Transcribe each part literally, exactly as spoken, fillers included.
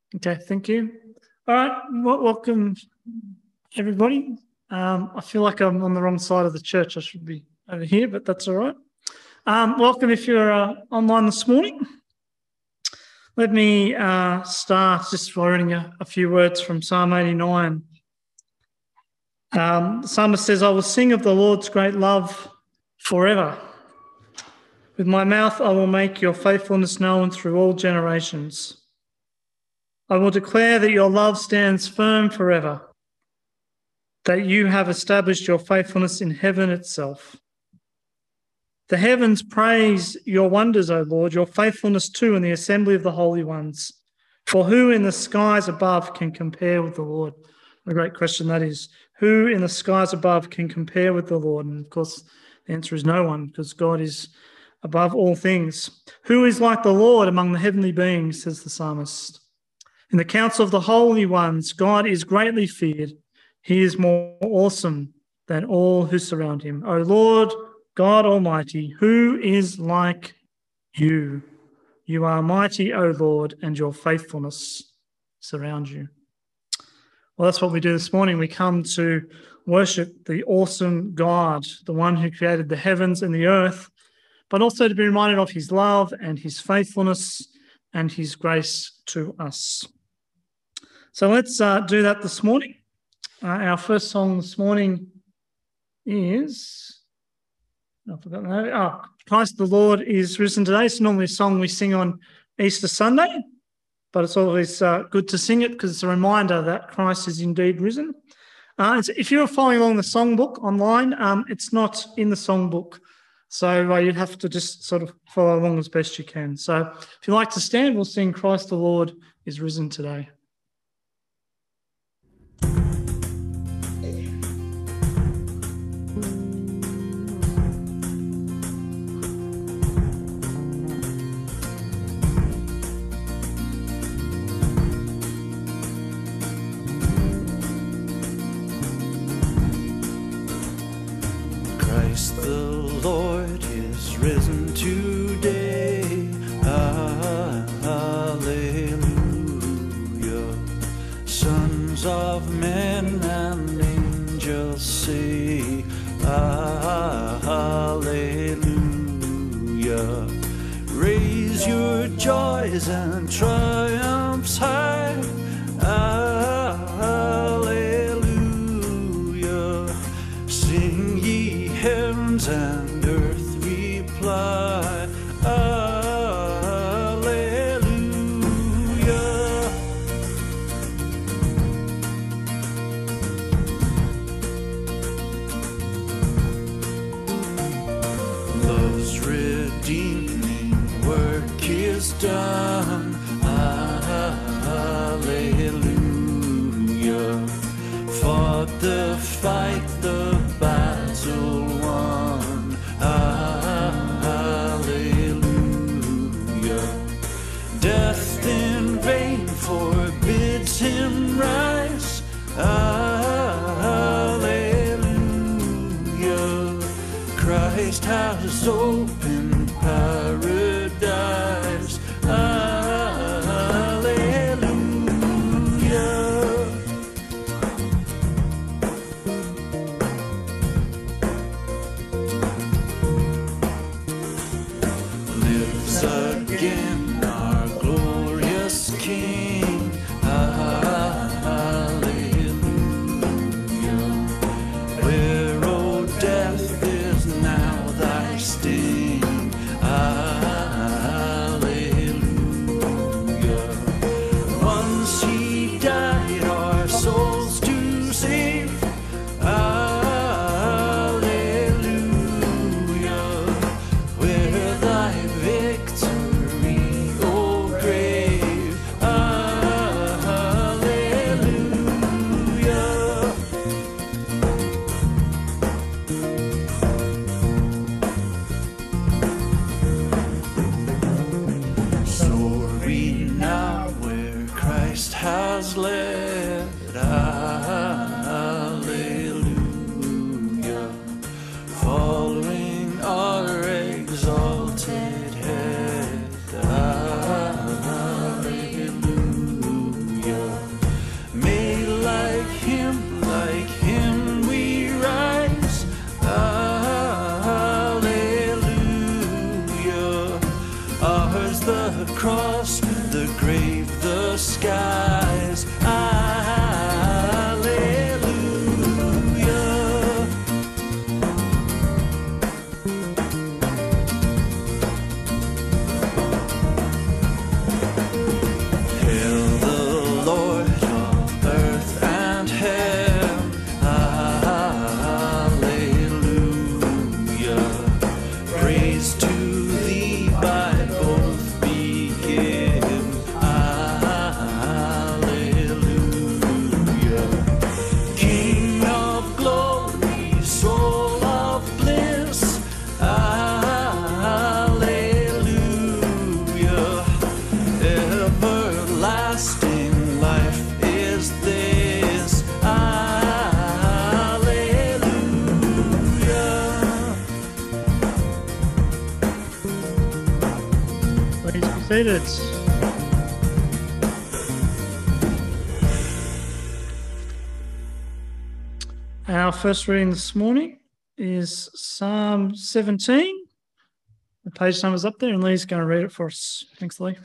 Okay, thank you. All right, well, welcome everybody. Um, I feel like I'm on the wrong side of the church. I should be over here, but that's all right. Um, welcome if you're uh, online this morning. Let me uh, start just by reading a, a few words from Psalm eighty-nine. Um, the psalmist says, I will sing of the Lord's great love forever. With my mouth I will make your faithfulness known through all generations. I will declare that your love stands firm forever, that you have established your faithfulness in heaven itself. The heavens praise your wonders, O Lord, your faithfulness too in the assembly of the holy ones. For who in the skies above can compare with the Lord? What a great question that is. Who in the skies above can compare with the Lord? And of course, the answer is no one, because God is above all things. Who is like the Lord among the heavenly beings, says the psalmist. In the council of the holy ones, God is greatly feared. He is more awesome than all who surround him. O Lord, God Almighty, who is like you? You are mighty, O Lord, and your faithfulness surrounds you. Well, that's what we do this morning. We come to worship the awesome God, the one who created the heavens and the earth, but also to be reminded of his love and his faithfulness and his grace to us. So let's uh, do that this morning. Uh, our first song this morning is, I've forgotten that. Oh, Christ the Lord is risen today. It's normally a song we sing on Easter Sunday, but it's always uh, good to sing it because it's a reminder that Christ is indeed risen. Uh, if you're following along the songbook online, um, it's not in the songbook, so uh, you'd have to just sort of follow along as best you can. So if you like to stand, we'll sing Christ the Lord is risen today. The Lord is risen today. Hallelujah. Sons of men and angels say, hallelujah. Raise your joys and triumphs high. Hallelujah. Sing ye heavens and earth reply, Alleluia. Love's redeeming work is done, Alleluia. Fought the fight, the battle won, hallelujah. Death in vain forbids him rise, hallelujah. Christ has opened paradise, hallelujah. Again, our glorious King, hallelujah. Where, O death, is now thy sting, hallelujah. Once he died our souls to save, has led, hallelujah, following our exalted head, hallelujah. across the grave, the skies. Seated. Our first reading this morning is Psalm seventeen. The page number's up there and Lee's going to read it for us. Thanks, Lee.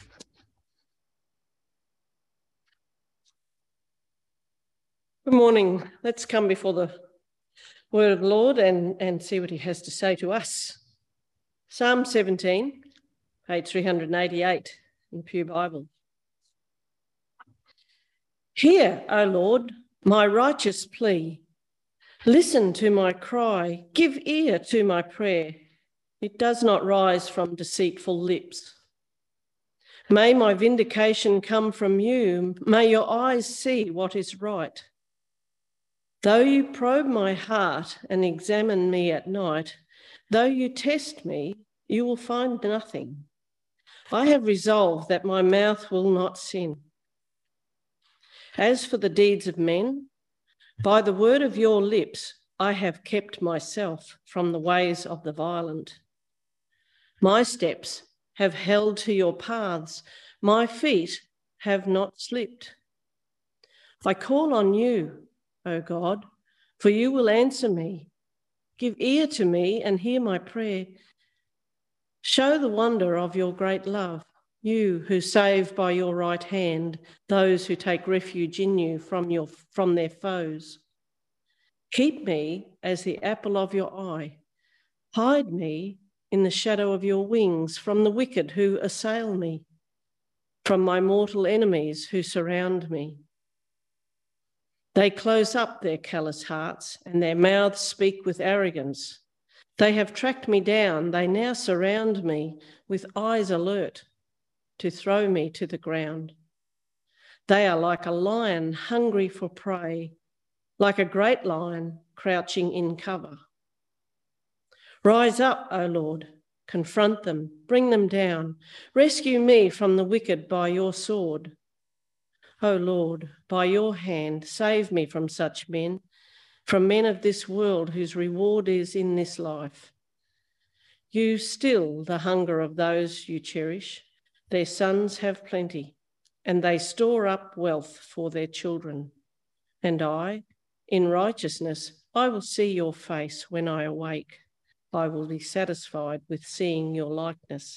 Good morning. Let's come before the word of the Lord and, and see what he has to say to us. Psalm seventeen. Page three hundred eighty-eight in the Pew Bible. Hear, O Lord, my righteous plea. Listen to my cry. Give ear to my prayer. It does not rise from deceitful lips. May my vindication come from you. May your eyes see what is right. Though you probe my heart and examine me at night, though you test me, you will find nothing. I have resolved that my mouth will not sin. As for the deeds of men, by the word of your lips, I have kept myself from the ways of the violent. My steps have held to your paths. My feet have not slipped. I call on you, O God, for you will answer me. Give ear to me and hear my prayer. Show the wonder of your great love, you who save by your right hand those who take refuge in you from, your, from their foes. Keep me as the apple of your eye. Hide me in the shadow of your wings from the wicked who assail me, from my mortal enemies who surround me. They close up their callous hearts and their mouths speak with arrogance. They have tracked me down. They now surround me with eyes alert to throw me to the ground. They are like a lion hungry for prey, like a great lion crouching in cover. Rise up, O Lord, confront them, bring them down. Rescue me from the wicked by your sword. O Lord, by your hand, save me from such men, from men of this world whose reward is in this life. You still the hunger of those you cherish. Their sons have plenty, and they store up wealth for their children. And I, in righteousness, I will see your face when I awake. I will be satisfied with seeing your likeness.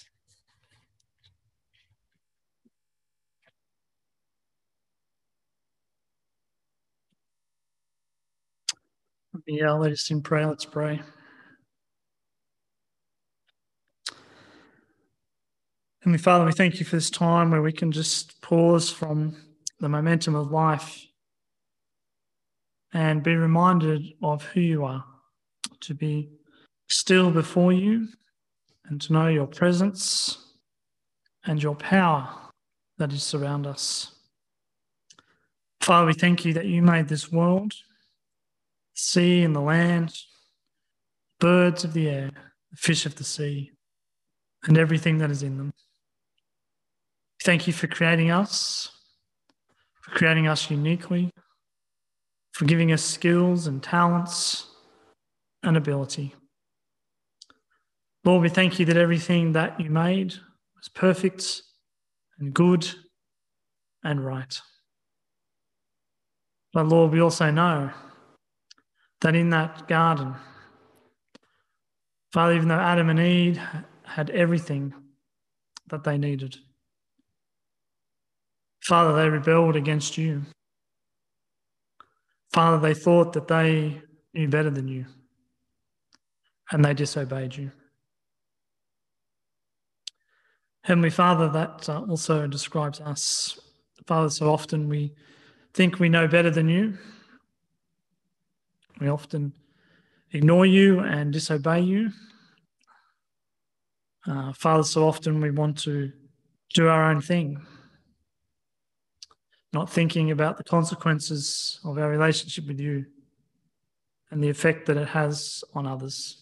Yeah, let us in prayer. Let's pray. Heavenly Father, we thank you for this time where we can just pause from the momentum of life and be reminded of who you are, to be still before you and to know your presence and your power that is surround us. Father, we thank you that you made this world, the sea and the land, birds of the air, the fish of the sea, and everything that is in them. Thank you for creating us, for creating us uniquely, for giving us skills and talents and ability. Lord, we thank you that everything that you made was perfect and good and right. But Lord, we also know that in that garden, Father, even though Adam and Eve had everything that they needed. Father, they rebelled against you. Father, they thought that they knew better than you, and they disobeyed you. Heavenly Father, that uh, also describes us. Father, so often we think we know better than you. We often ignore you and disobey you. Uh, Father, so often we want to do our own thing, not thinking about the consequences of our relationship with you and the effect that it has on others.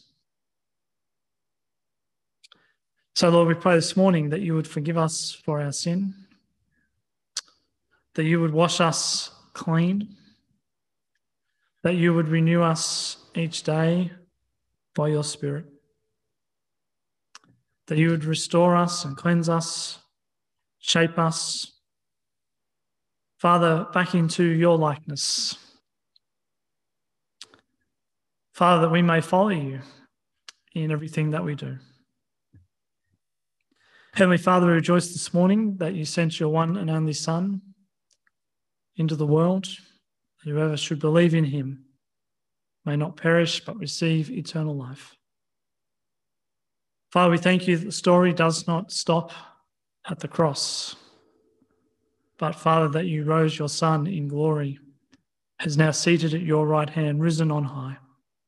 So, Lord, we pray this morning that you would forgive us for our sin, that you would wash us clean, that you would renew us each day by your Spirit, that you would restore us and cleanse us, shape us, Father, back into your likeness. Father, that we may follow you in everything that we do. Heavenly Father, we rejoice this morning that you sent your one and only Son into the world. Whoever should believe in him may not perish but receive eternal life. Father, we thank you that the story does not stop at the cross, but Father, that you rose your Son in glory, is now seated at your right hand, risen on high.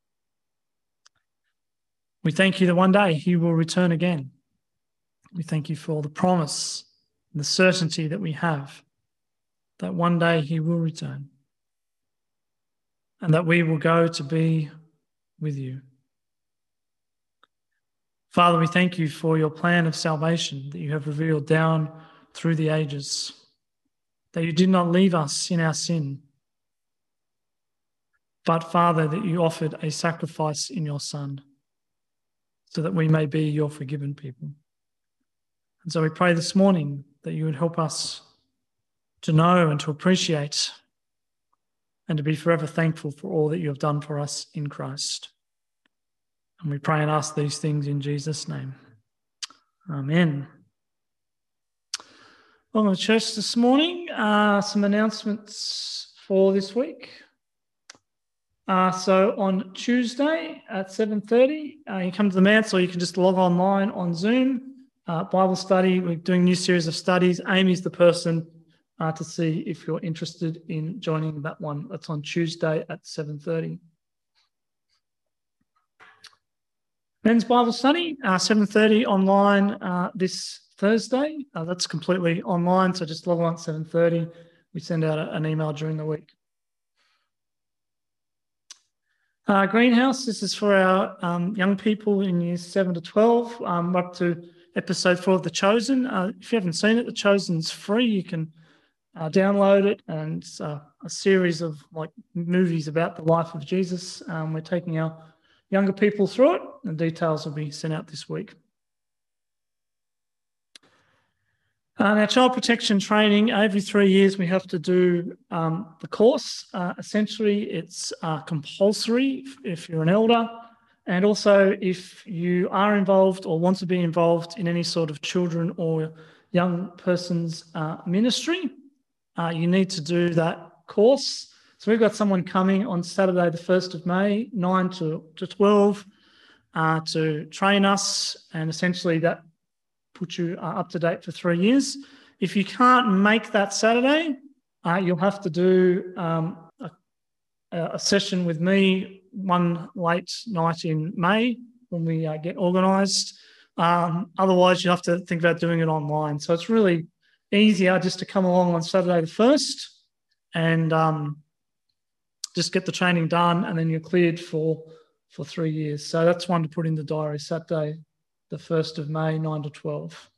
We thank you that one day he will return again. We thank you for the promise and the certainty that we have that one day he will return and that we will go to be with you. Father, we thank you for your plan of salvation that you have revealed down through the ages, that you did not leave us in our sin, but Father, that you offered a sacrifice in your Son so that we may be your forgiven people. And so we pray this morning that you would help us to know and to appreciate and to be forever thankful for all that you have done for us in Christ. And we pray and ask these things in Jesus' name. Amen. Welcome to church this morning. Uh, some announcements for this week. Uh, so on Tuesday at seven thirty, uh, you come to the manse or you can just log online on Zoom. Uh, Bible study, we're doing a new series of studies. Amy's the person uh, to see if you're interested in joining that one. That's on Tuesday at seven thirty. Men's Bible study, uh, seven thirty online uh, this Thursday. Uh, that's completely online, so just log on at seven thirty. We send out a, an email during the week. Uh, Greenhouse, this is for our um, young people in years seven to twelve. Um, we're up to episode four of The Chosen. Uh, if you haven't seen it, The Chosen's free. You can uh, download it, and it's uh, a series of like movies about the life of Jesus. Um, we're taking our younger people through it. The details will be sent out this week. And our child protection training, every three years we have to do um, the course. Uh, essentially, it's uh, compulsory if you're an elder, and also if you are involved or want to be involved in any sort of children or young person's uh, ministry, uh, you need to do that course. So we've got someone coming on Saturday, the first of May, nine to twelve, uh, to train us, and essentially that put you uh, up to date for three years. If you can't make that Saturday, uh, you'll have to do um, a, a session with me one late night in May when we uh, get organised. Um, otherwise, you have to think about doing it online. So it's really easier just to come along on Saturday the first and um, just get the training done, and then you're cleared for, for three years. So that's one to put in the diary, Saturday the first of May, nine to twelve.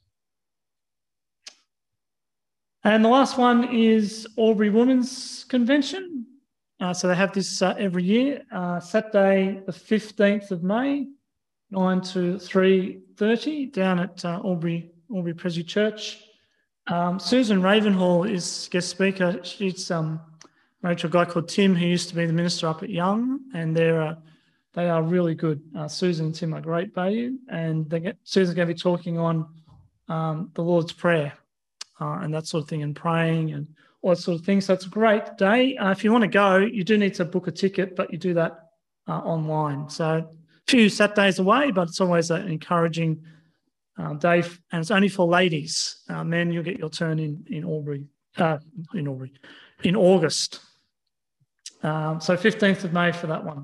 And the last one is Albury Women's Convention. Uh, so they have this uh, every year, uh, Saturday the fifteenth of May, nine to three thirty, down at uh, Albury, Albury Presby Church. Um, Susan Ravenhall is guest speaker. She's um, married to a guy called Tim, who used to be the minister up at Young, and they're uh, They are really good. Uh, Susan and Tim are great value, and they get, Susan's going to be talking on um, the Lord's Prayer uh, and that sort of thing, and praying and all that sort of thing. So it's a great day. Uh, if you want to go, you do need to book a ticket, but you do that uh, online. So a few Saturdays away, but it's always an encouraging uh, day, and it's only for ladies. Uh, men, you'll get your turn in in Albury, uh, in Albury, in August. Um, so fifteenth of May for that one.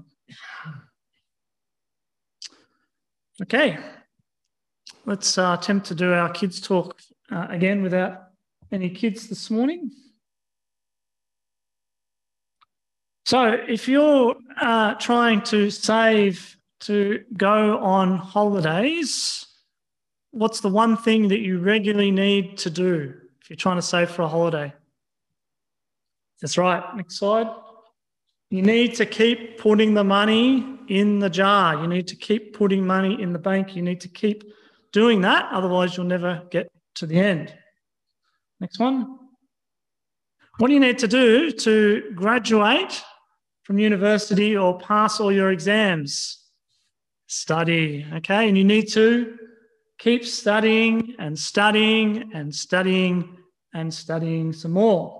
Okay, let's uh, attempt to do our kids talk uh, again without any kids this morning. So if you're uh, trying to save to go on holidays, what's the one thing that you regularly need to do if you're trying to save for a holiday? That's right. Next slide. You need to keep putting the money in the jar. You need to keep putting money in the bank. You need to keep doing that. Otherwise, you'll never get to the end. Next one. What do you need to do to graduate from university or pass all your exams? Study, okay? And you need to keep studying and studying and studying and studying some more.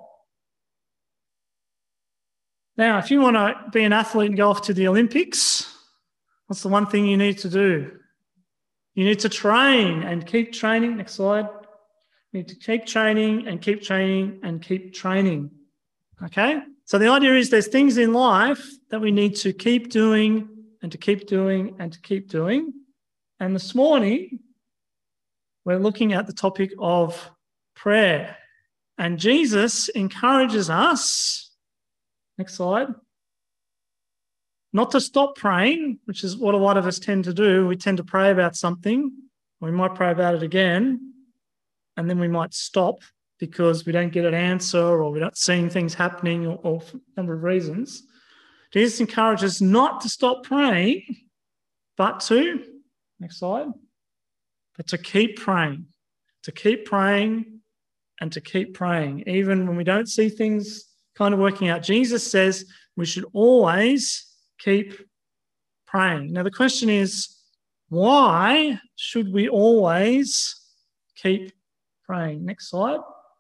Now, if you want to be an athlete and go off to the Olympics, what's the one thing you need to do? You need to train and keep training. Next slide. You need to keep training and keep training and keep training, okay? So the idea is there's things in life that we need to keep doing and to keep doing and to keep doing. And this morning, we're looking at the topic of prayer. And Jesus encourages us, next slide, not to stop praying, which is what a lot of us tend to do. We tend to pray about something, we might pray about it again, and then we might stop because we don't get an answer or we're not seeing things happening or, or for a number of reasons. Jesus encourages not to stop praying, but to, next slide, but to keep praying, to keep praying and to keep praying, even when we don't see things kind of working out. Jesus says we should always keep praying. Now, the question is, why should we always keep praying? Next slide.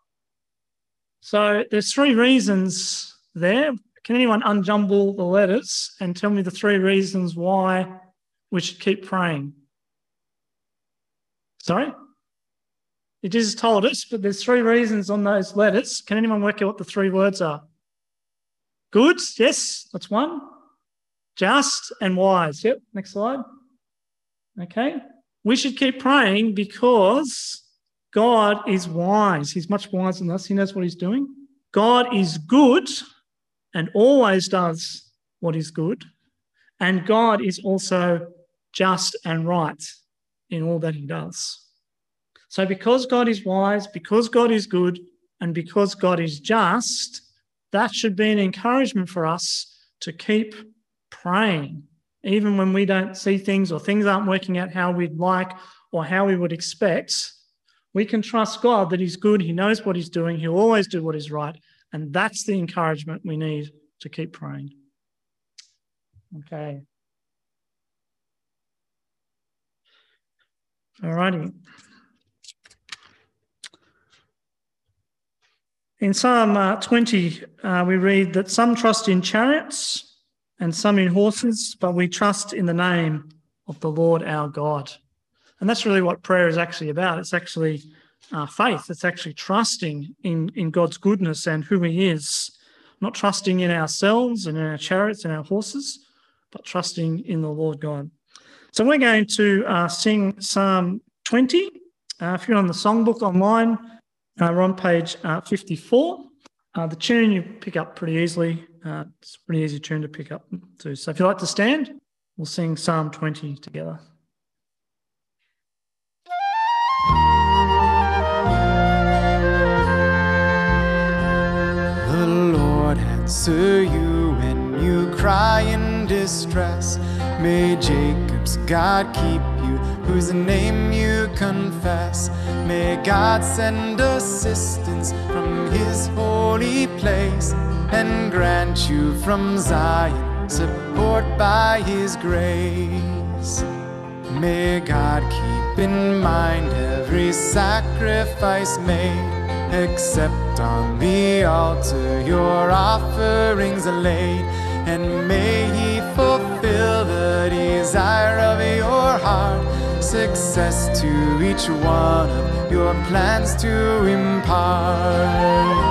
So there's three reasons there. Can anyone unjumble the letters and tell me the three reasons why we should keep praying? Sorry? It just told us, but there's three reasons on those letters. Can anyone work out what the three words are? Good, yes, that's one. Just and wise. Yep, next slide. Okay. We should keep praying because God is wise. He's much wiser than us. He knows what he's doing. God is good and always does what is good. And God is also just and right in all that he does. So because God is wise, because God is good, and because God is just, that should be an encouragement for us to keep praying, even when we don't see things or things aren't working out how we'd like or how we would expect. We can trust God that he's good, he knows what he's doing, he'll always do what is right, and that's the encouragement we need to keep praying. Okay. All righty. In Psalm uh, twenty, uh, we read that some trust in chariots and some in horses, but we trust in the name of the Lord our God. And that's really what prayer is actually about. It's actually uh, faith. It's actually trusting in, in God's goodness and who he is, not trusting in ourselves and in our chariots and our horses, but trusting in the Lord God. So we're going to uh, sing Psalm twenty. Uh, if you're on the songbook online, Uh, we're on page uh, fifty-four. Uh, the tune you pick up pretty easily. Uh, it's a pretty easy tune to pick up too. So if you'd like to stand, we'll sing Psalm twenty together. The Lord answer you when you cry in distress. May Jacob's God keep you, whose name you confess. May God send assistance from his holy place and grant you from Zion support by his grace. May God keep in mind every sacrifice made, except on the altar your offerings are laid. And may he fulfill the desire of your heart, success to each one of your plans to impart.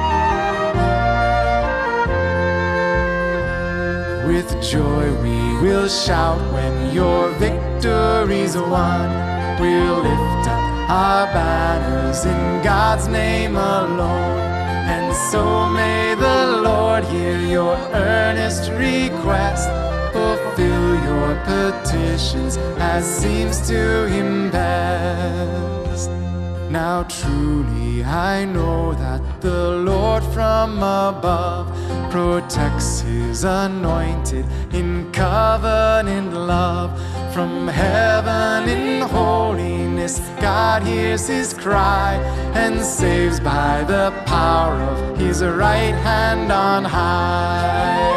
With joy we will shout when your victory's won. We'll lift up our banners in God's name alone. And so may the Lord hear your earnest request, fulfill your petitions as seems to him best. Now truly I know that the Lord from above protects his anointed in covenant love. From heaven in holiness God hears his cry, and saves by the power of his right hand on high.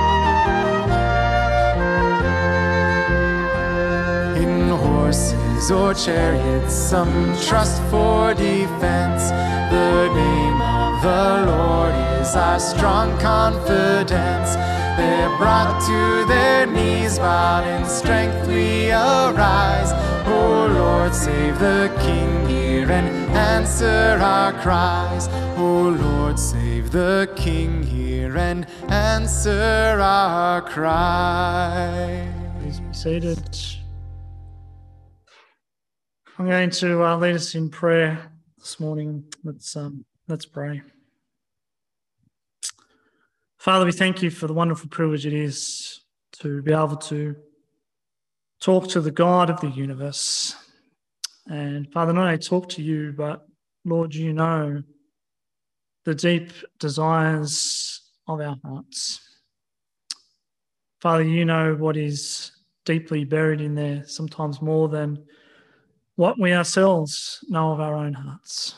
In horses or chariots some trust for defense, the name of the Lord is our strong confidence. They're brought to their knees while in strength we arise. O Lord, save the King here and answer our cries. O Lord, save the King here and answer our cries. Please be seated. I'm going to uh, lead us in prayer this morning. Let's um, let's pray. Father, we thank you for the wonderful privilege it is to be able to talk to the God of the universe. And Father, not only talk to you, but Lord, you know the deep desires of our hearts. Father, you know what is deeply buried in there, sometimes more than what we ourselves know of our own hearts.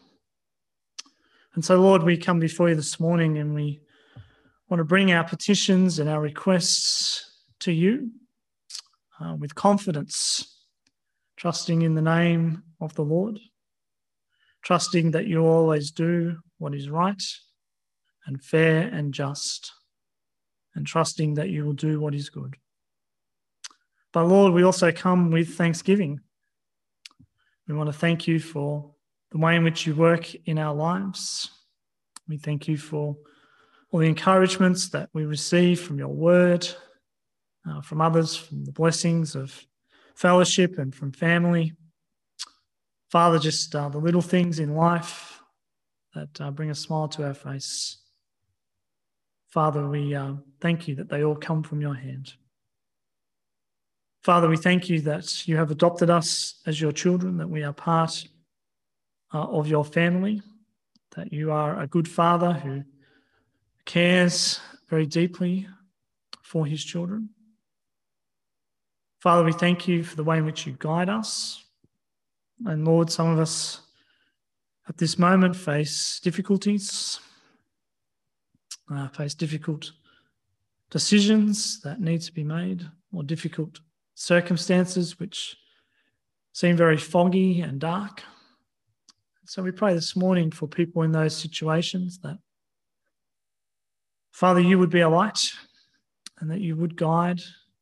And so, Lord, we come before you this morning and we want to bring our petitions and our requests to you uh, with confidence, trusting in the name of the Lord, trusting that you always do what is right and fair and just, and trusting that you will do what is good. But Lord, we also come with thanksgiving. We want to thank you for the way in which you work in our lives. We thank you for all the encouragements that we receive from your word, uh, from others, from the blessings of fellowship and from family. Father, just uh, the little things in life that uh, bring a smile to our face. Father, we uh, thank you that they all come from your hand. Father, we thank you that you have adopted us as your children, that we are part uh, of your family, that you are a good father who cares very deeply for his children. Father, we thank you for the way in which you guide us. And Lord, some of us at this moment face difficulties, uh, face difficult decisions that need to be made, or difficult circumstances which seem very foggy and dark. So we pray this morning for people in those situations that, Father, you would be a light and that you would guide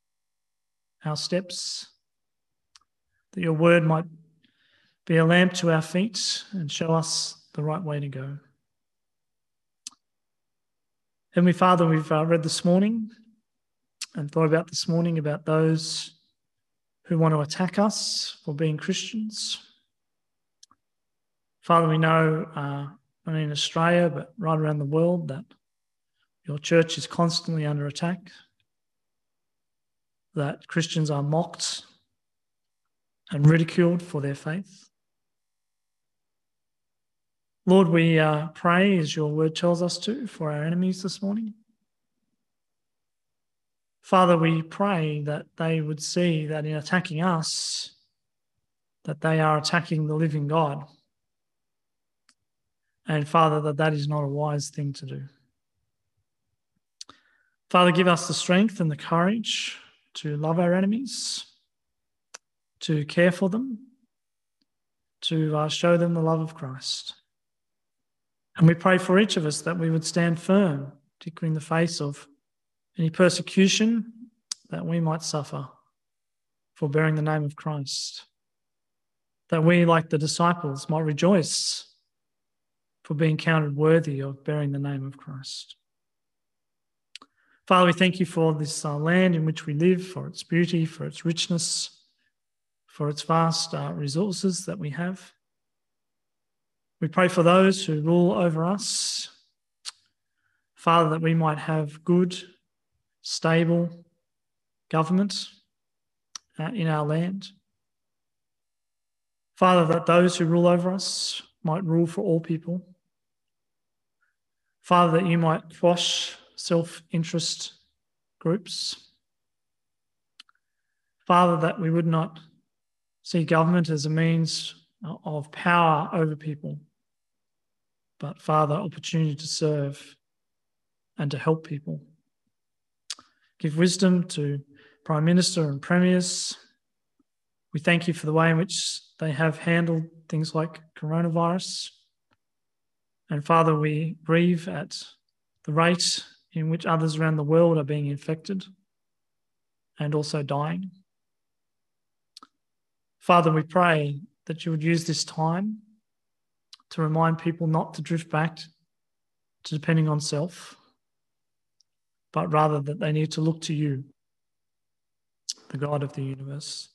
our steps, that your word might be a lamp to our feet and show us the right way to go. Heavenly Father, we've uh, read this morning and thought about this morning about those who want to attack us for being Christians. Father, we know uh, not only in Australia but right around the world that your church is constantly under attack, that Christians are mocked and ridiculed for their faith. Lord, we uh, pray, as your word tells us to, for our enemies this morning. Father, we pray that they would see that in attacking us, that they are attacking the living God. And Father, that that is not a wise thing to do. Father, give us the strength and the courage to love our enemies, to care for them, to uh, show them the love of Christ. And we pray for each of us that we would stand firm, particularly in the face of any persecution that we might suffer for bearing the name of Christ. That we, like the disciples, might rejoice for being counted worthy of bearing the name of Christ. Father, we thank you for this uh, land in which we live, for its beauty, for its richness, for its vast uh, resources that we have. We pray for those who rule over us, Father, that we might have good, stable government uh, in our land. Father, that those who rule over us might rule for all people. Father, that you might quash self-interest groups. Father, that we would not see government as a means of power over people, but Father, opportunity to serve and to help people. Give wisdom to Prime Minister and Premiers. We thank you for the way in which they have handled things like coronavirus. And Father, we grieve at the rate in which others around the world are being infected and also dying. Father, we pray that you would use this time to remind people not to drift back to depending on self, but rather that they need to look to you, the God of the universe.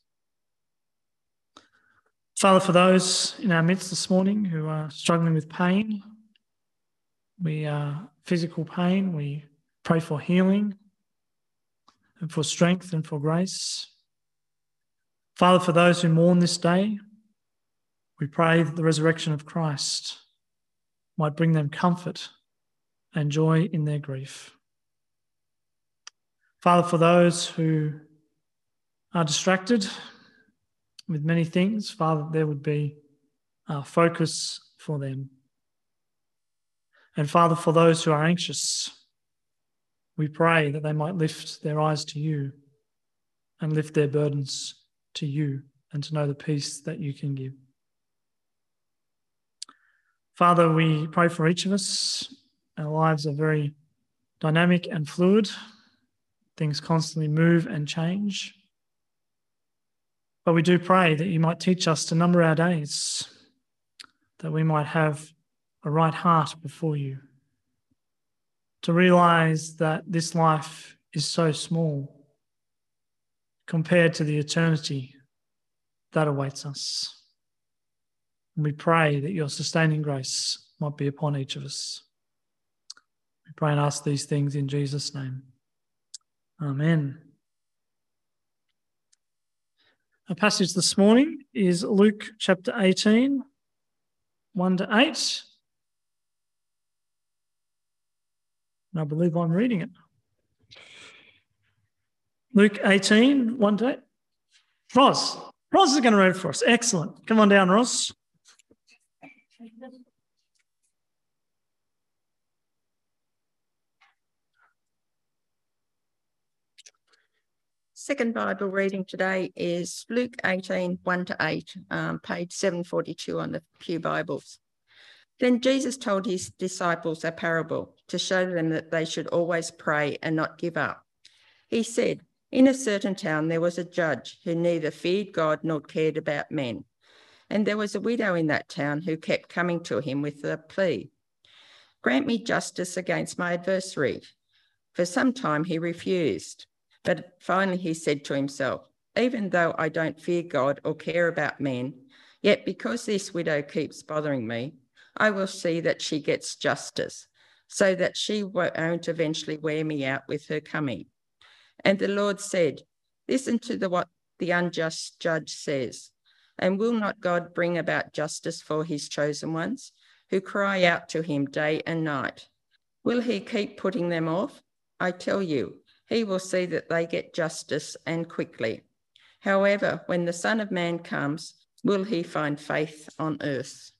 Father, for those in our midst this morning who are struggling with pain, we are physical pain, we pray for healing and for strength and for grace. Father, for those who mourn this day, we pray that the resurrection of Christ might bring them comfort and joy in their grief. Father, for those who are distracted with many things, Father, there would be a focus for them. And Father, for those who are anxious, we pray that they might lift their eyes to you and lift their burdens to you and to know the peace that you can give. Father, we pray for each of us. Our lives are very dynamic and fluid. Things constantly move and change. But we do pray that you might teach us to number our days, that we might have a right heart before you, to realise that this life is so small compared to the eternity that awaits us. And we pray that your sustaining grace might be upon each of us. We pray and ask these things in Jesus' name. Amen. Our passage this morning is Luke chapter eighteen, one to eight. And I believe I'm reading it. Luke eighteen, one to eight. Ross. Ross is going to read it for us. Excellent. Come on down, Ross. Second Bible reading today is Luke eighteen, one to eight, um, page seven forty-two on the Pew Bibles. Then Jesus told his disciples a parable to show them that they should always pray and not give up. He said, in a certain town there was a judge who neither feared God nor cared about men. And there was a widow in that town who kept coming to him with the plea, grant me justice against my adversary. For some time he refused. But finally he said to himself, even though I don't fear God or care about men, yet because this widow keeps bothering me, I will see that she gets justice, so that she won't eventually wear me out with her coming. And the Lord said, listen to the, what the unjust judge says. And will not God bring about justice for his chosen ones, who cry out to him day and night? Will he keep putting them off? I tell you, he will see that they get justice and quickly. However, when the Son of Man comes, will he find faith on earth?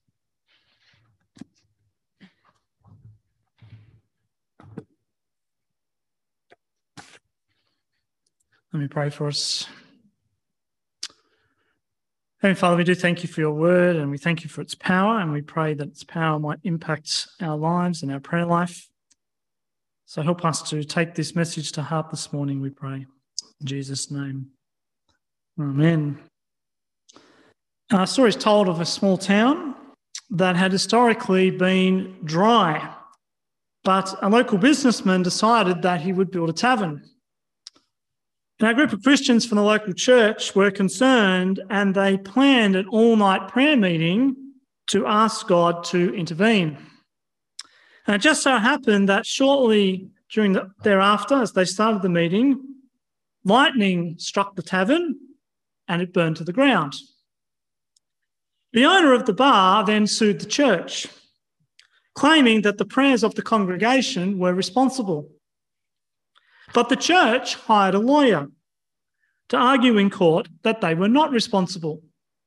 Let me pray for us. Heavenly Father, we do thank you for your word, and we thank you for its power, and we pray that its power might impact our lives and our prayer life. So help us to take this message to heart this morning, we pray. In Jesus' name. Amen. Our story is told of a small town that had historically been dry, but a local businessman decided that he would build a tavern. And a group of Christians from the local church were concerned, and they planned an all-night prayer meeting to ask God to intervene. And it just so happened that shortly during the, thereafter, as they started the meeting, lightning struck the tavern and it burned to the ground. The owner of the bar then sued the church, claiming that the prayers of the congregation were responsible. But the church hired a lawyer to argue in court that they were not responsible.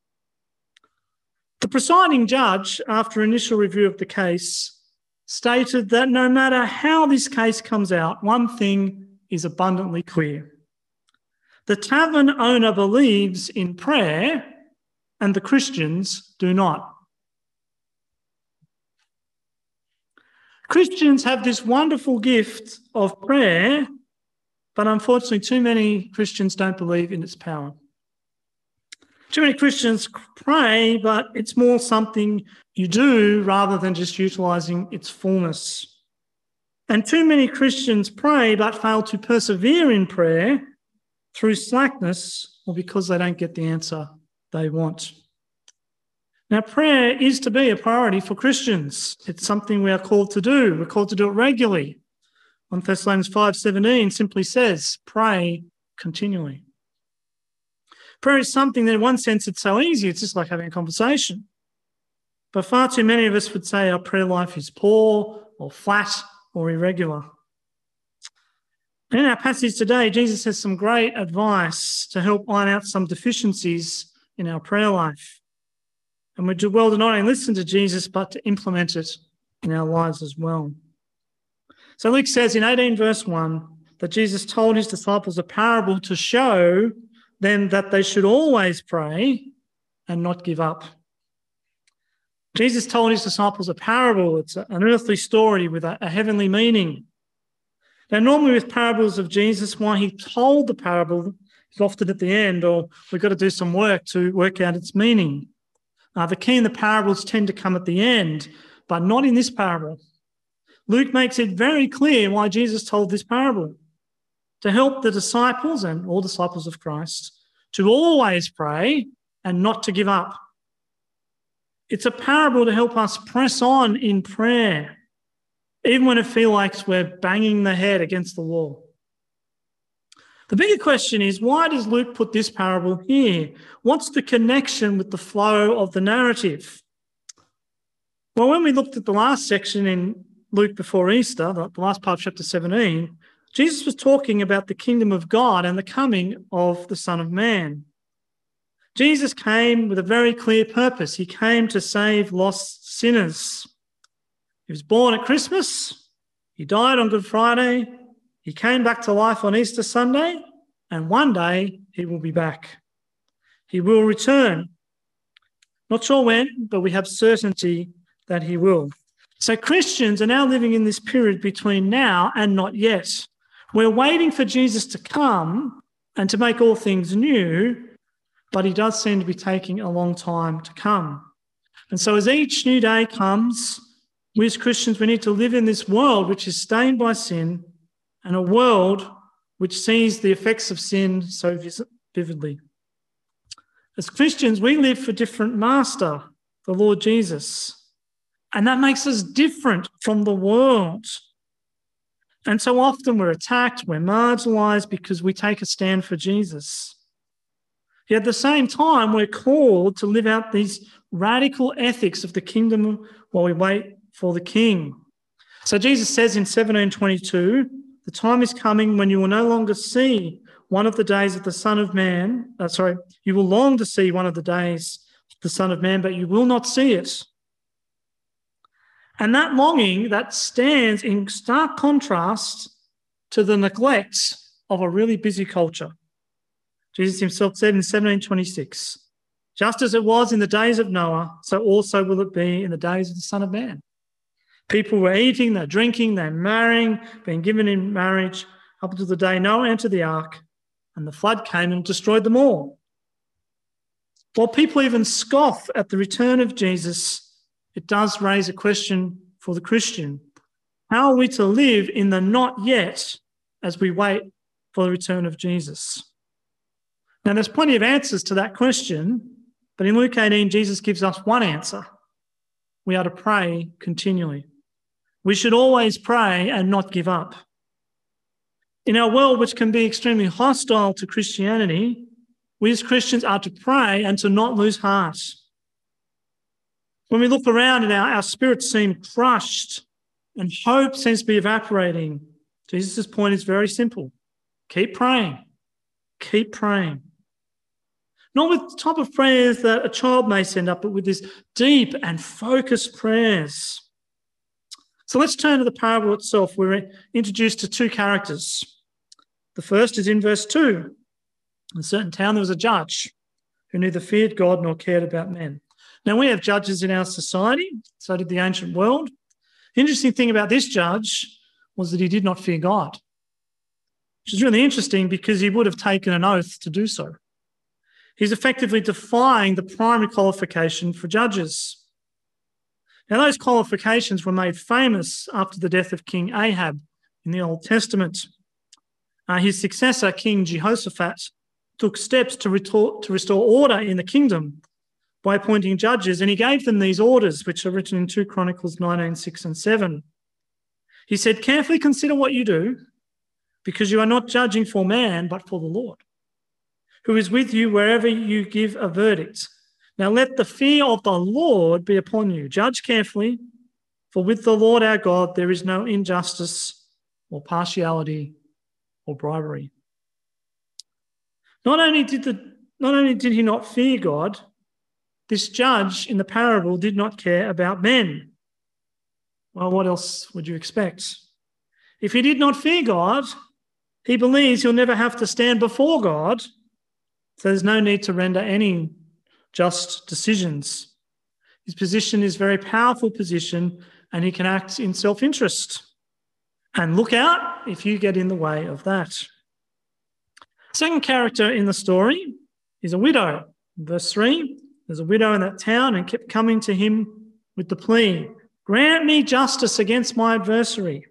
The presiding judge, after initial review of the case, stated that no matter how this case comes out, one thing is abundantly clear. The tavern owner believes in prayer and the Christians do not. Christians have this wonderful gift of prayer, but unfortunately too many Christians don't believe in its power. Too many Christians pray, but it's more something you do rather than just utilising its fullness. And too many Christians pray but fail to persevere in prayer through slackness or because they don't get the answer they want. Now, prayer is to be a priority for Christians. It's something we are called to do. We're called to do it regularly. First Thessalonians five seventeen simply says, pray continually. Prayer is something that in one sense it's so easy, it's just like having a conversation. But far too many of us would say our prayer life is poor or flat or irregular. And in our passage today, Jesus has some great advice to help iron out some deficiencies in our prayer life. And we do well to not only listen to Jesus, but to implement it in our lives as well. So Luke says in eighteen verse one that Jesus told his disciples a parable to show them that they should always pray and not give up. Jesus told his disciples a parable. It's an earthly story with a, a heavenly meaning. Now, normally with parables of Jesus, why he told the parable is often at the end, or we've got to do some work to work out its meaning. Uh, the key in the parables tend to come at the end, but not in this parable. Luke makes it very clear why Jesus told this parable, to help the disciples and all disciples of Christ to always pray and not to give up. It's a parable to help us press on in prayer, even when it feels like we're banging the head against the wall. The bigger question is, why does Luke put this parable here? What's the connection with the flow of the narrative? Well, when we looked at the last section in Luke before Easter, the last part of chapter seventeen, Jesus was talking about the kingdom of God and the coming of the Son of Man. Jesus came with a very clear purpose. He came to save lost sinners. He was born at Christmas. He died on Good Friday. He came back to life on Easter Sunday, and one day he will be back. He will return. Not sure when, but we have certainty that he will. So Christians are now living in this period between now and not yet. We're waiting for Jesus to come and to make all things new, but he does seem to be taking a long time to come. And so as each new day comes, we as Christians, we need to live in this world which is stained by sin, and a world which sees the effects of sin so vividly. As Christians, we live for different master, the Lord Jesus, and that makes us different from the world. And so often we're attacked, we're marginalised because we take a stand for Jesus. Yet at the same time, we're called to live out these radical ethics of the kingdom while we wait for the King. So Jesus says in seventeen twenty-two, the time is coming when you will no longer see one of the days of the Son of Man. Uh, sorry, you will long to see one of the days of the Son of Man, but you will not see it. And that longing, that stands in stark contrast to the neglect of a really busy culture. Jesus himself said in seventeen twenty-six, Just as it was in the days of Noah, so also will it be in the days of the Son of Man. People were eating, they're drinking, they're marrying, being given in marriage up until the day Noah entered the ark and the flood came and destroyed them all. While people even scoff at the return of Jesus, it does raise a question for the Christian. How are we to live in the not yet as we wait for the return of Jesus? Now, there's plenty of answers to that question, but in Luke eighteen, Jesus gives us one answer. We are to pray continually. We should always pray and not give up. In our world, which can be extremely hostile to Christianity, we as Christians are to pray and to not lose heart. When we look around and our, our spirits seem crushed and hope seems to be evaporating, Jesus' point is very simple. Keep praying. Keep praying. Not with the type of prayers that a child may send up, but with these deep and focused prayers. So let's turn to the parable itself. We're introduced to two characters. The first is in verse two. In a certain town, there was a judge who neither feared God nor cared about men. Now, we have judges in our society, so did the ancient world. The interesting thing about this judge was that he did not fear God, which is really interesting because he would have taken an oath to do so. He's effectively defying the primary qualification for judges. Now, those qualifications were made famous after the death of King Ahab in the Old Testament. Uh, his successor, King Jehoshaphat, took steps to, retor- to restore order in the kingdom by appointing judges, and he gave them these orders, which are written in two Chronicles nineteen, six and seven. He said, carefully consider what you do, because you are not judging for man, but for the Lord, who is with you wherever you give a verdict. Now let the fear of the Lord be upon you. Judge carefully, for with the Lord our God there is no injustice or partiality or bribery. Not only did the, not only did he not fear God, this judge in the parable did not care about men. Well, what else would you expect? If he did not fear God, he believes he'll never have to stand before God, so there's no need to render any just decisions. His position is a very powerful position, and he can act in self-interest. And look out if you get in the way of that. Second character in the story is a widow. Verse three, there's a widow in that town and kept coming to him with the plea, grant me justice against my adversary.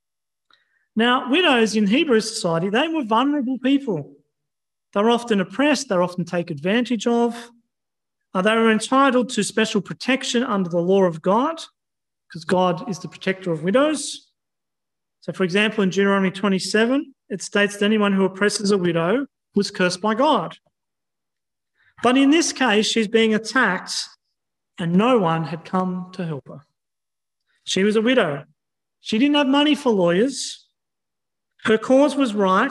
Now, widows in Hebrew society, they were vulnerable people. They were often oppressed, they were often taken advantage of. Uh, they were entitled to special protection under the law of God, because God is the protector of widows. So, for example, in Deuteronomy twenty-seven, it states that anyone who oppresses a widow was cursed by God. But in this case, she's being attacked and no one had come to help her. She was a widow. She didn't have money for lawyers. Her cause was right,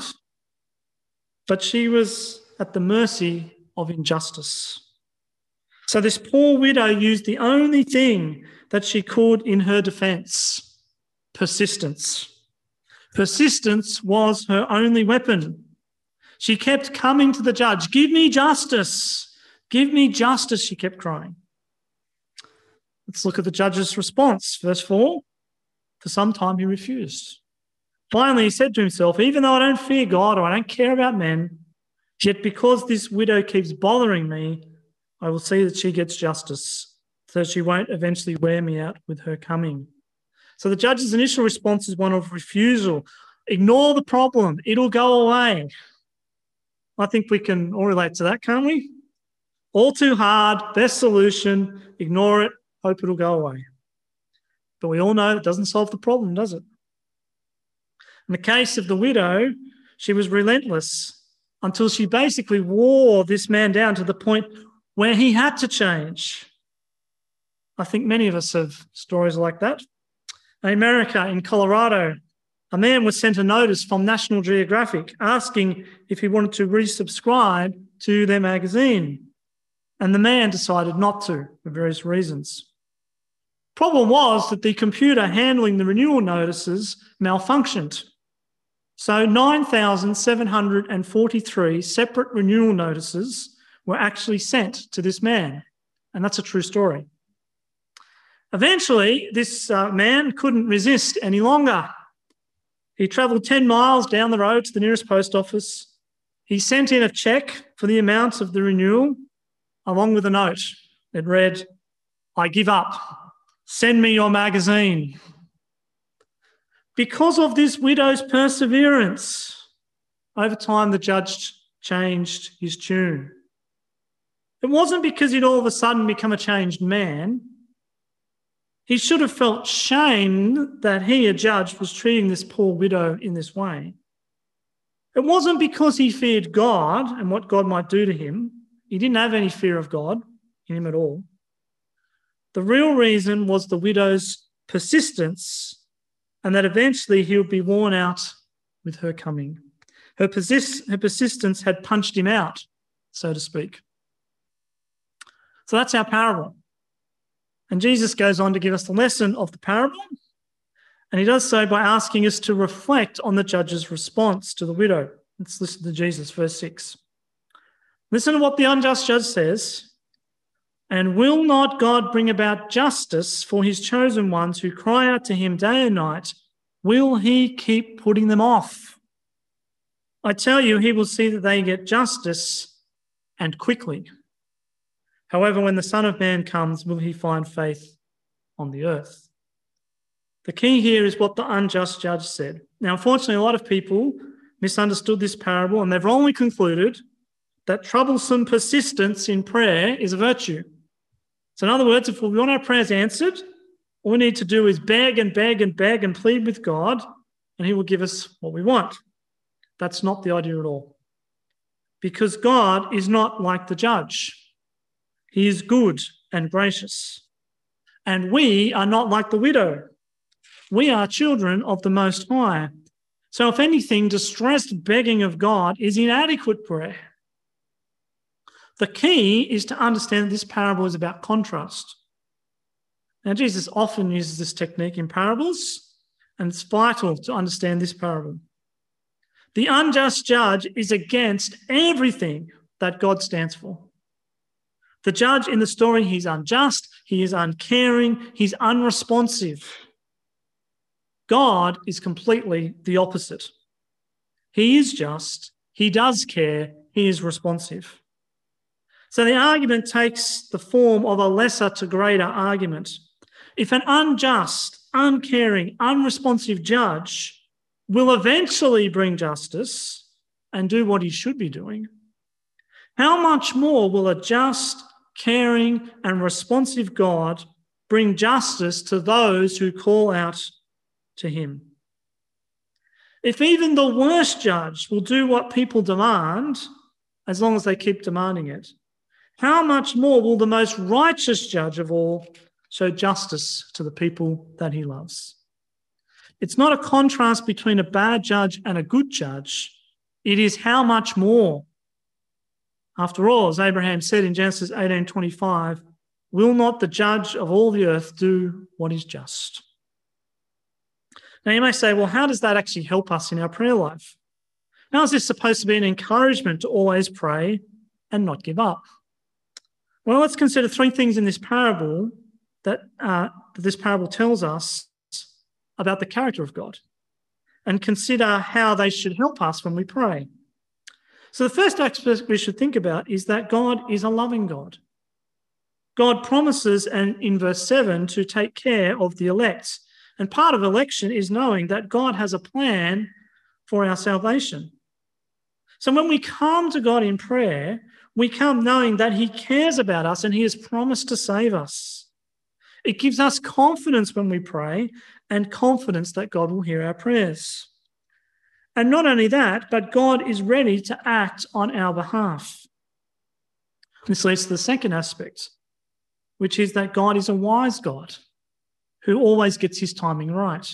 but she was at the mercy of injustice. So this poor widow used the only thing that she could in her defence, persistence. Persistence was her only weapon. She kept coming to the judge, give me justice, give me justice, she kept crying. Let's look at the judge's response. Verse four, for some time he refused. Finally, he said to himself, even though I don't fear God or I don't care about men, yet because this widow keeps bothering me, I will see that she gets justice, so she won't eventually wear me out with her coming. So the judge's initial response is one of refusal. Ignore the problem. It'll go away. I think we can all relate to that, can't we? All too hard, best solution, ignore it, hope it'll go away. But we all know it doesn't solve the problem, does it? In the case of the widow, she was relentless until she basically wore this man down to the point where he had to change. I think many of us have stories like that. In America, in Colorado, a man was sent a notice from National Geographic asking if he wanted to resubscribe to their magazine. And the man decided not to for various reasons. Problem was that the computer handling the renewal notices malfunctioned. So nine thousand seven hundred forty-three separate renewal notices were actually sent to this man. And that's a true story. Eventually, this uh, man couldn't resist any longer. He travelled ten miles down the road to the nearest post office. He sent in a cheque for the amount of the renewal, along with a note. It read, "I give up. Send me your magazine." Because of this widow's perseverance, over time the judge changed his tune. It wasn't because he'd all of a sudden become a changed man. He should have felt shame that he, a judge, was treating this poor widow in this way. It wasn't because he feared God and what God might do to him. He didn't have any fear of God in him at all. The real reason was the widow's persistence, and that eventually he would be worn out with her coming. Her, persist- her persistence had punched him out, so to speak. So that's our parable. And Jesus goes on to give us the lesson of the parable, and he does so by asking us to reflect on the judge's response to the widow. Let's listen to Jesus, verse six. Listen to what the unjust judge says. "And will not God bring about justice for his chosen ones who cry out to him day and night? Will he keep putting them off? I tell you, he will see that they get justice, and quickly. However, when the Son of Man comes, will he find faith on the earth?" The key here is what the unjust judge said. Now, unfortunately, a lot of people misunderstood this parable, and they've wrongly concluded that troublesome persistence in prayer is a virtue. So in other words, if we want our prayers answered, all we need to do is beg and beg and beg and plead with God, and he will give us what we want. That's not the idea at all. Because God is not like the judge. He is good and gracious. And we are not like the widow. We are children of the Most High. So if anything, distressed begging of God is inadequate prayer. The key is to understand that this parable is about contrast. Now, Jesus often uses this technique in parables, and it's vital to understand this parable. The unjust judge is against everything that God stands for. The judge in the story, he's unjust, he is uncaring, he's unresponsive. God is completely the opposite. He is just, he does care, he is responsive. So the argument takes the form of a lesser to greater argument. If an unjust, uncaring, unresponsive judge will eventually bring justice and do what he should be doing, how much more will a just, caring, and responsive God bring justice to those who call out to him? If even the worst judge will do what people demand, as long as they keep demanding it, how much more will the most righteous judge of all show justice to the people that he loves? It's not a contrast between a bad judge and a good judge. It is how much more. After all, as Abraham said in Genesis eighteen twenty-five, will not the judge of all the earth do what is just? Now you may say, well, how does that actually help us in our prayer life? How is this supposed to be an encouragement to always pray and not give up? Well, let's consider three things in this parable that, uh, that this parable tells us about the character of God, and consider how they should help us when we pray. So the first aspect we should think about is that God is a loving God. God promises, and in verse seven, to take care of the elect. And part of election is knowing that God has a plan for our salvation. So when we come to God in prayer, we come knowing that he cares about us and he has promised to save us. It gives us confidence when we pray, and confidence that God will hear our prayers. And not only that, but God is ready to act on our behalf. This leads to the second aspect, which is that God is a wise God who always gets his timing right.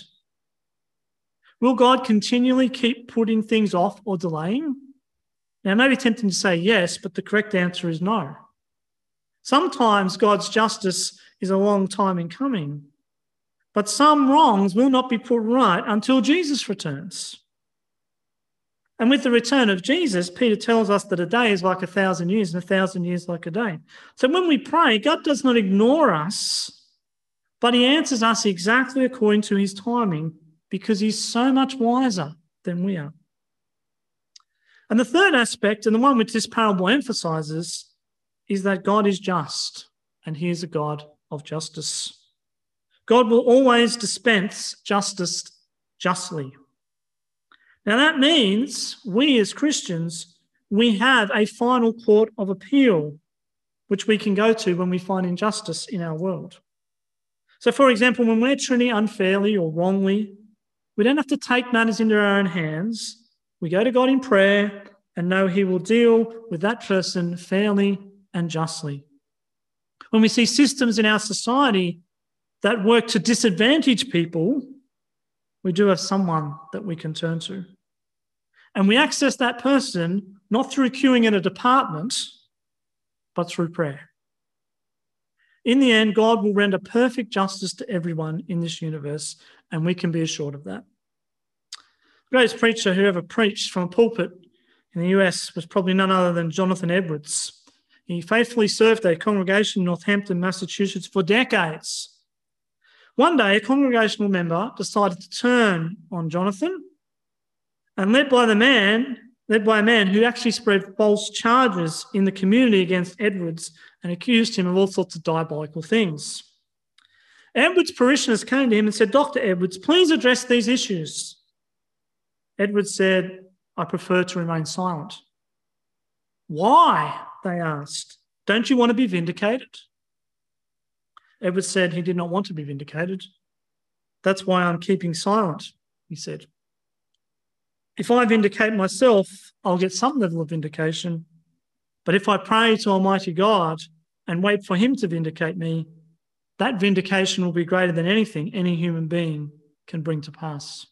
Will God continually keep putting things off or delaying? Now, it may be tempting to say yes, but the correct answer is no. Sometimes God's justice is a long time in coming, but some wrongs will not be put right until Jesus returns. And with the return of Jesus, Peter tells us that a day is like a thousand years and a thousand years like a day. So when we pray, God does not ignore us, but he answers us exactly according to his timing because he's so much wiser than we are. And the third aspect, and the one which this parable emphasizes, is that God is just and he is a God of justice. God will always dispense justice justly. Now that means we as Christians, we have a final court of appeal which we can go to when we find injustice in our world. So for example, when we're treated unfairly or wrongly, we don't have to take matters into our own hands. We go to God in prayer and know he will deal with that person fairly and justly. When we see systems in our society that work to disadvantage people, we do have someone that we can turn to. And we access that person not through queuing in a department, but through prayer. In the end, God will render perfect justice to everyone in this universe, and we can be assured of that. The greatest preacher who ever preached from a pulpit in the U S was probably none other than Jonathan Edwards. He faithfully served a congregation in Northampton, Massachusetts for decades. One day, a congregational member decided to turn on Jonathan, and led by the man, led by a man who actually spread false charges in the community against Edwards and accused him of all sorts of diabolical things. Edwards' parishioners came to him and said, "Doctor Edwards, please address these issues." Edwards said, "I prefer to remain silent." "Why?" they asked. "Don't you want to be vindicated?" Edwards said he did not want to be vindicated. "That's why I'm keeping silent," he said. "If I vindicate myself, I'll get some level of vindication. But if I pray to Almighty God and wait for him to vindicate me, that vindication will be greater than anything any human being can bring to pass."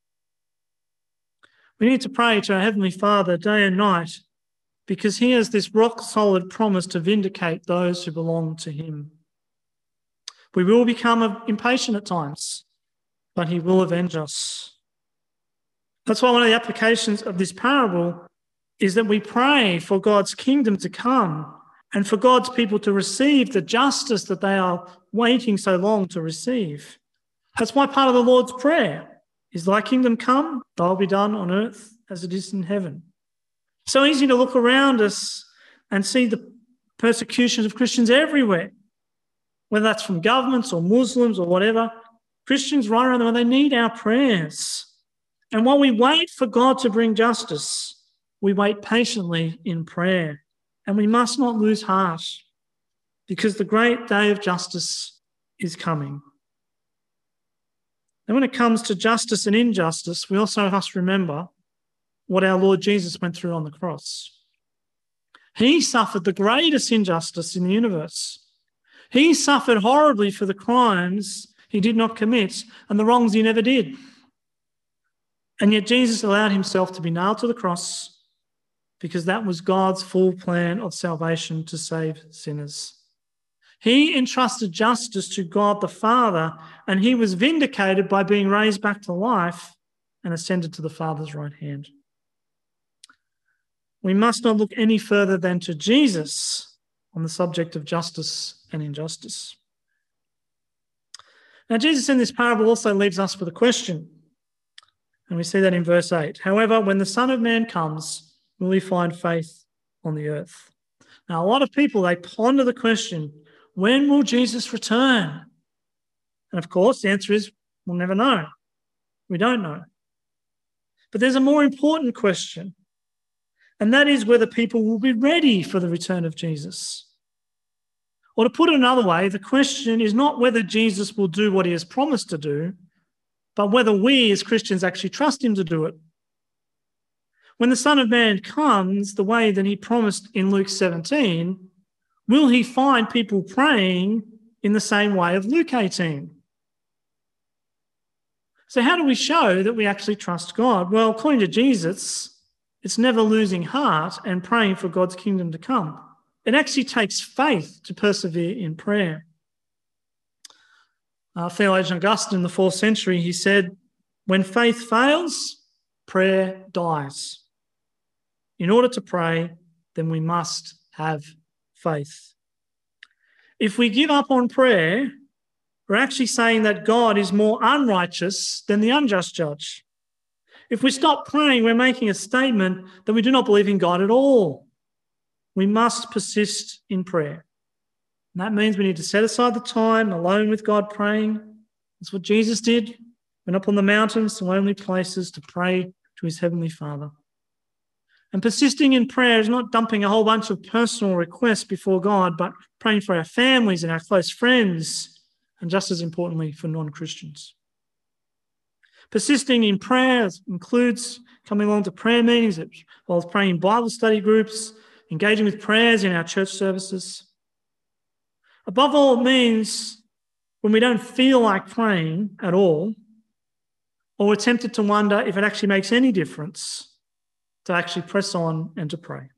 We need to pray to our Heavenly Father day and night because he has this rock-solid promise to vindicate those who belong to him. We will become impatient at times, but he will avenge us. That's why one of the applications of this parable is that we pray for God's kingdom to come and for God's people to receive the justice that they are waiting so long to receive. That's why part of the Lord's Prayer is, "Thy kingdom come, thy will be done on earth as it is in heaven." So easy to look around us and see the persecutions of Christians everywhere, whether that's from governments or Muslims or whatever. Christians right around the world, they need our prayers. And while we wait for God to bring justice, we wait patiently in prayer. And we must not lose heart because the great day of justice is coming. And when it comes to justice and injustice, we also must remember what our Lord Jesus went through on the cross. He suffered the greatest injustice in the universe. He suffered horribly for the crimes he did not commit and the wrongs he never did. And yet Jesus allowed himself to be nailed to the cross because that was God's full plan of salvation to save sinners. He entrusted justice to God the Father, and he was vindicated by being raised back to life and ascended to the Father's right hand. We must not look any further than to Jesus on the subject of justice and injustice. Now, Jesus in this parable also leaves us with a question. And we see that in verse eight. "However, when the Son of Man comes, will he find faith on the earth?" Now, a lot of people, they ponder the question, when will Jesus return? And of course, the answer is, we'll never know. We don't know. But there's a more important question, and that is whether people will be ready for the return of Jesus. Or to put it another way, the question is not whether Jesus will do what he has promised to do, but whether we as Christians actually trust him to do it. When the Son of Man comes the way that he promised in Luke seventeen, will he find people praying in the same way of Luke eighteen? So how do we show that we actually trust God? Well, according to Jesus, it's never losing heart and praying for God's kingdom to come. It actually takes faith to persevere in prayer. Uh, theologian Augustine in the fourth century, he said, "When faith fails, prayer dies." in order to pray, then we must have faith. If we give up on prayer, we're actually saying that God is more unrighteous than the unjust judge. If we stop praying, we're making a statement that we do not believe in God at all. We must persist in prayer. And that means we need to set aside the time alone with God praying. That's what Jesus did. Went up on the mountains to lonely places to pray to his heavenly Father. And persisting in prayer is not dumping a whole bunch of personal requests before God, but praying for our families and our close friends, and just as importantly, for non-Christians. Persisting in prayer includes coming along to prayer meetings, as well as praying in Bible study groups, engaging with prayers in our church services. Above all, it means when we don't feel like praying at all, or we're tempted to wonder if it actually makes any difference, to actually press on and to pray.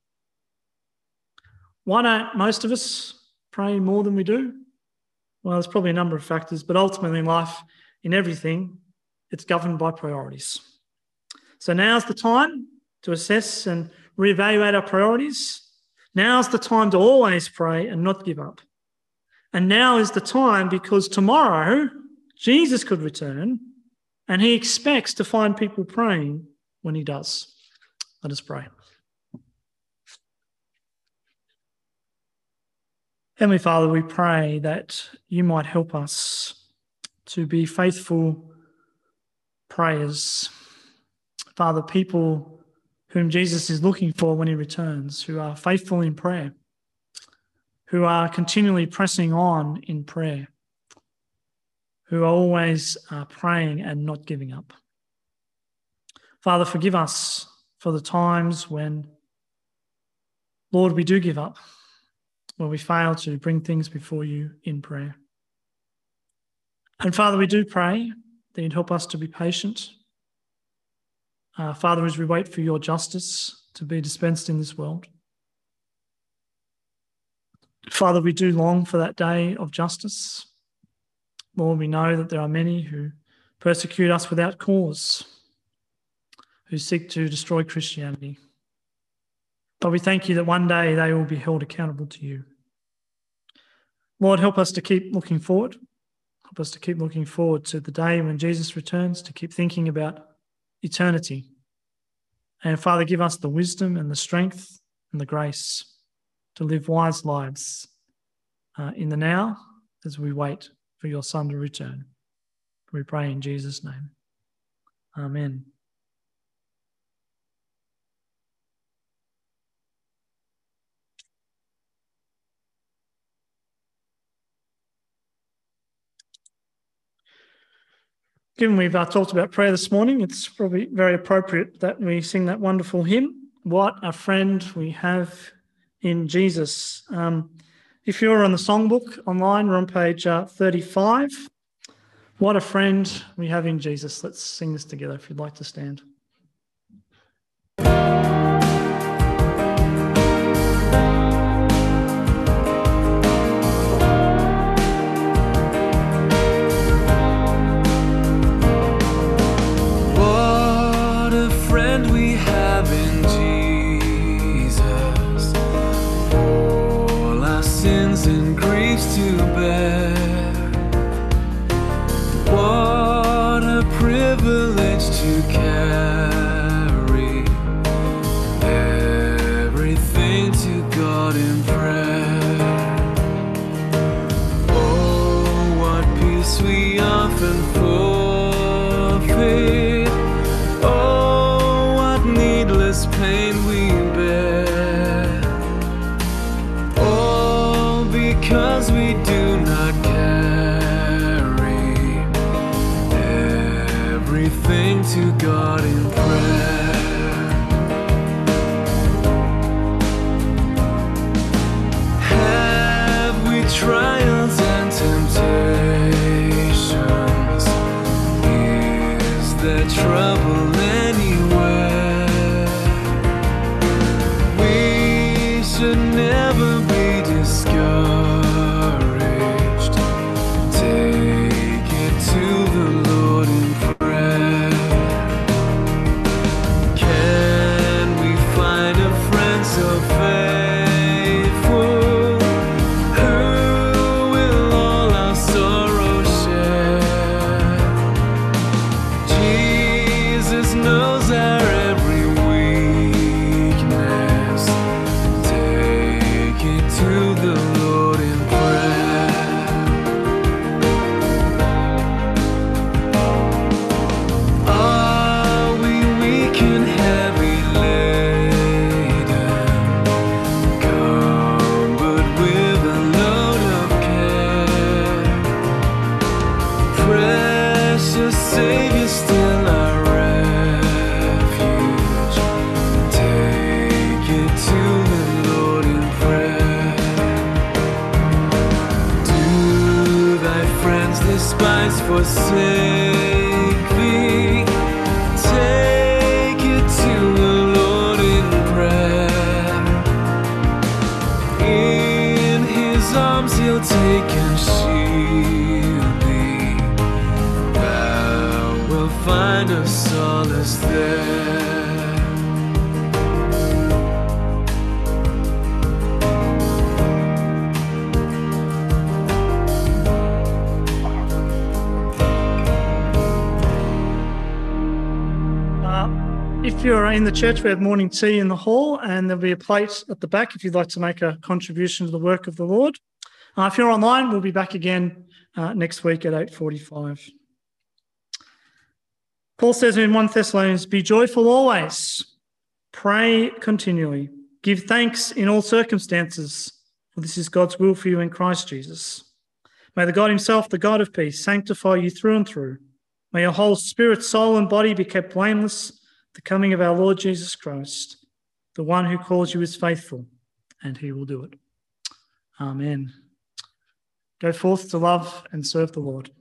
Why don't most of us pray more than we do? Well, there's probably a number of factors, but ultimately in life, in everything, it's governed by priorities. So now's the time to assess and reevaluate our priorities. Now's the time to always pray and not give up. And now is the time because tomorrow Jesus could return and he expects to find people praying when he does. Let us pray. Heavenly Father, we pray that you might help us to be faithful prayers. Father, people whom Jesus is looking for when he returns, who are faithful in prayer, who are continually pressing on in prayer, who are always uh, praying and not giving up. Father, forgive us for the times when, Lord, we do give up, when we fail to bring things before you in prayer. And Father, we do pray that you'd help us to be patient. Uh, Father, as we wait for your justice to be dispensed in this world. Father, we do long for that day of justice. Lord, we know that there are many who persecute us without cause, who seek to destroy Christianity. But we thank you that one day they will be held accountable to you. Lord, help us to keep looking forward. Help us to keep looking forward to the day when Jesus returns, to keep thinking about eternity. And Father, give us the wisdom and the strength and the grace to live wise lives uh, in the now as we wait for your Son to return. We pray in Jesus' name. Amen. Given we've uh, talked about prayer this morning, it's probably very appropriate that we sing that wonderful hymn, What a Friend We Have in Jesus. Um, if you're on the songbook online, we're on page uh, thirty-five. What a friend we have in Jesus. Let's sing this together if you'd like to stand. To bear. What a privilege to carry everything to God in prayer. Oh, what peace we often forfeit. Oh, what needless pain we bear. Because we do not carry everything to God in prayer. Have we trials and temptations? Is there trouble anywhere? We should never be discouraged. Take it to the Lord in prayer. precious Savior, still our refuge. Take it to the Lord in prayer. Do thy friends despise, forsake thee? Take it to the Lord in prayer. In his arms he'll take and shield thee. Thou wilt find a solace there. If you're in the church, we have morning tea in the hall, and there'll be a plate at the back if you'd like to make a contribution to the work of the Lord. Uh, if you're online, we'll be back again uh, next week at eight forty-five. Paul says in First Thessalonians, be joyful always, pray continually, give thanks in all circumstances, for this is God's will for you in Christ Jesus. May the God himself, the God of peace, sanctify you through and through. May your whole spirit, soul and body be kept blameless the coming of our Lord Jesus Christ. The one who calls you is faithful, and he will do it. Amen. Go forth to love and serve the Lord.